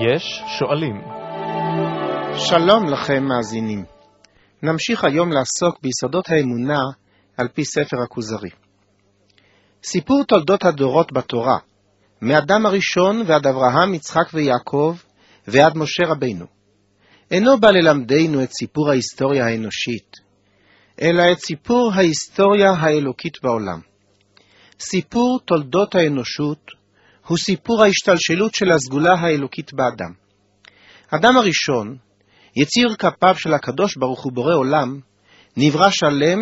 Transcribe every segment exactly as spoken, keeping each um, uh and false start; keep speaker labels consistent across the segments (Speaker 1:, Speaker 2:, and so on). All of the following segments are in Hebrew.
Speaker 1: יש שואלים.
Speaker 2: שלום לכם מאזינים. נמשיך היום לעסוק ביסודות האמונה על פי ספר הכוזרי. סיפור תולדות הדורות בתורה, מאדם הראשון ועד אברהם, יצחק ויעקב ועד משה רבינו, אינו בא ללמדנו את סיפור ההיסטוריה האנושית, אלא את סיפור ההיסטוריה האלוקית בעולם. סיפור תולדות האנושות הוא סיפור ההשתלשלות של הסגולה האלוקית באדם. אדם הראשון, יציר כפיו של הקדוש ברוך הוא בורא עולם, נברא שלם,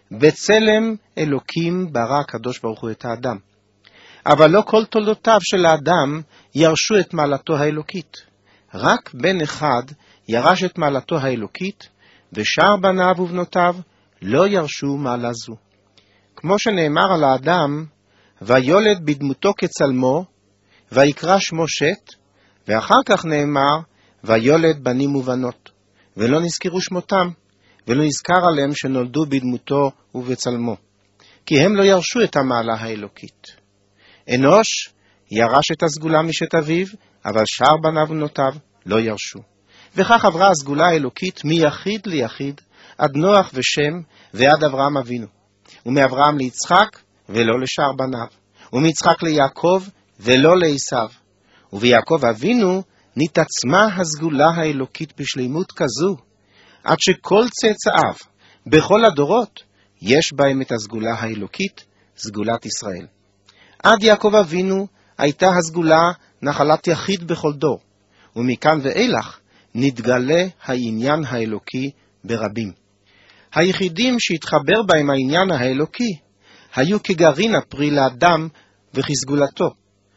Speaker 2: בצלם אלוקים ברא הקדוש ברוך הוא את האדם. אבל לא כל תולדותיו של האדם ירשו את מעלתו האלוקית. רק בן אחד ירש את מעלתו האלוקית, ושאר בניו ובנותיו לא ירשו מעלה זו. כמו שנאמר על האדם, ויולד בדמותו כצלמו, ויקרא שמו שת, ואחר כך נאמר, ויולד בנים ובנות, ולא נזכרו שמותם, ולא נזכר עליהם שנולדו בדמותו ובצלמו, כי הם לא ירשו את המעלה האלוקית. אנוש ירש את הסגולה משת אביו, אבל שאר בניו ובנותיו לא ירשו. וכך עברה הסגולה האלוקית מיחיד ליחיד, עד נוח ושם ועד אברהם אבינו, ומאברהם ליצחק ולא לשאר בניו, ומיצחק ליעקב ולא לעשיו. וביעקב אבינו נתעצמה הסגולה האלוקית בשלימות כזו, עד שכל צאצאיו בכל הדורות יש בהם את הסגולה האלוקית, סגולת ישראל. עד יעקב אבינו הייתה הסגולה נחלת יחיד בכל דור, ומכאן ואילך נתגלה העניין האלוקי ברבים. היחידים שהתחבר בהם העניין האלוקי היו כגרעין הפרי לאדם וכסגולתו,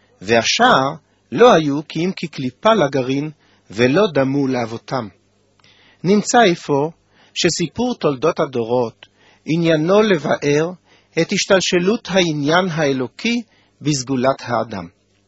Speaker 2: והשאר לא היו כי אם כקליפה לגרעין ולא דמו לאבותם. נמצא איפה שסיפור תולדות הדורות עניינו לבאר את השתלשלות העניין האלוקי בסגולת האדם.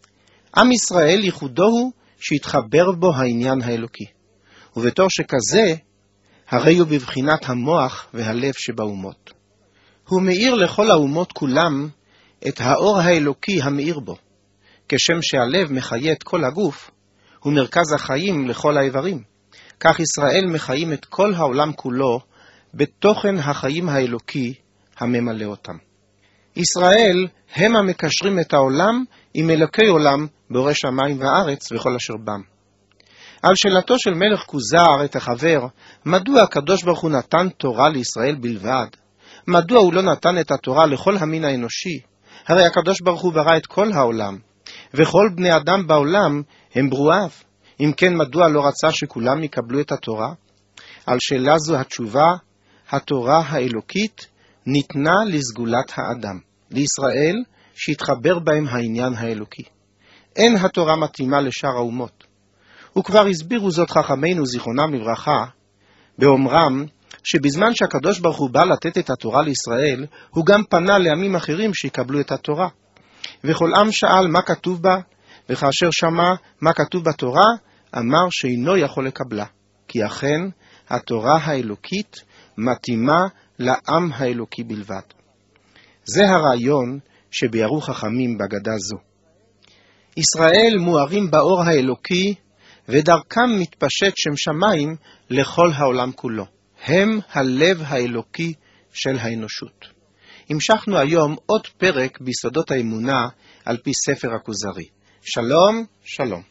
Speaker 2: עם ישראל ייחודו הוא שהתחבר בו העניין האלוקי, ובתור שכזה הרי הוא בבחינת המוח והלב שבאומות. הוא מאיר לכל האומות כולם את האור האלוקי המאיר בו, כשם שהלב מחיה את כל הגוף, הוא מרכז החיים לכל האיברים. כך ישראל מחיים את כל העולם כולו בתוכן החיים האלוקי הממלא אותם. ישראל הם המקשרים את העולם עם אלוקי עולם בורא שמיים וארץ וכל אשר בם. על שאלתו של מלך כוזר את החבר, מדוע הקדוש ברוך הוא נתן תורה לישראל בלבד? מדוע הוא לא נתן את התורה לכל המין האנושי? הרי הקדוש ברוך הוא ברא את כל העולם, וכל בני אדם בעולם הם ברואיו. אם כן, מדוע לא רצה שכולם יקבלו את התורה? על שאלה זו התשובה, התורה האלוקית ניתנה לסגולת האדם, לישראל שהתחבר בהם העניין האלוקי. אין התורה מתאימה לשאר האומות. וכבר הסבירו זאת חכמינו זיכרונם לברכה, באומרם שבזמן שהקדוש ברוך הוא בא לתת את התורה לישראל, הוא גם פנה לעמים אחרים שיקבלו את התורה. וכל עם שאל מה כתוב בה, וכאשר שמע מה כתוב בתורה, אמר שאינו יכול לקבלה, כי אכן התורה האלוקית מתאימה לעם האלוקי בלבד. זה הרעיון שביארו חכמים בגדה זו. ישראל מוארים באור האלוקי, ודרכם מתפשט שם שמיים לכל העולם כולו. הם הלב האלוקי של האנושות. המשכנו היום עוד פרק ביסודות האמונה על פי ספר הכוזרי. שלום, שלום.